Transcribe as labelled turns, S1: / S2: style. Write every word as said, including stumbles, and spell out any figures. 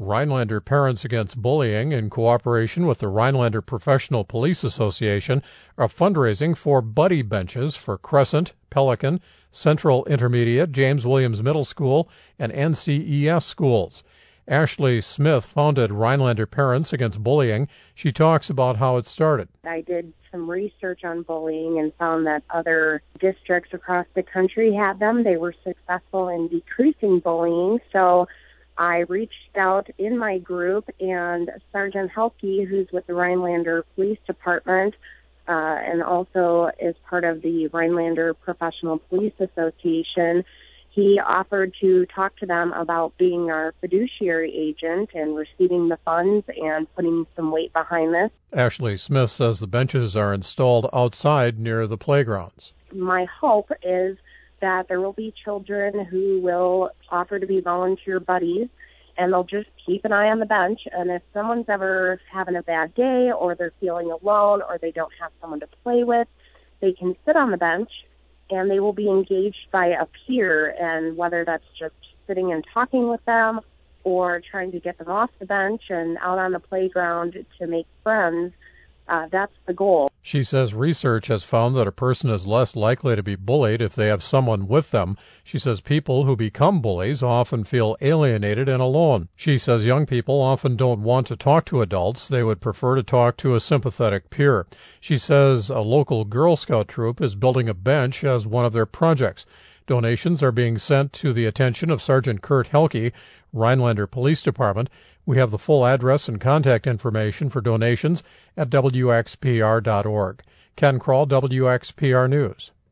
S1: Rhinelander Parents Against Bullying, in cooperation with the Rhinelander Professional Police Association, are fundraising for buddy benches for Crescent, Pelican, Central Intermediate, James Williams Middle School, and N C E S schools. Ashley Smith founded Rhinelander Parents Against Bullying. She talks about how it started.
S2: I did some research on bullying and found that other districts across the country had them. They were successful in decreasing bullying, so I reached out in my group, and Sergeant Helke, who's with the Rhinelander Police Department, uh, and also is part of the Rhinelander Professional Police Association, he offered to talk to them about being our fiduciary agent and receiving the funds and putting some weight behind this.
S1: Ashley Smith says the benches are installed outside near the playgrounds.
S2: My hope is that there will be children who will offer to be volunteer buddies, and they'll just keep an eye on the bench. And if someone's ever having a bad day, or they're feeling alone, or they don't have someone to play with, they can sit on the bench, and they will be engaged by a peer. And whether that's just sitting and talking with them, or trying to get them off the bench and out on the playground to make friends, uh, that's the goal.
S1: She says research has found that a person is less likely to be bullied if they have someone with them. She says people who become bullies often feel alienated and alone. She says young people often don't want to talk to adults. They would prefer to talk to a sympathetic peer. She says a local Girl Scout troop is building a bench as one of their projects. Donations are being sent to the attention of Sergeant Kurt Helke, Rhinelander Police Department. We have the full address and contact information for donations at W X P R dot org. Ken Kroll, W X P R News.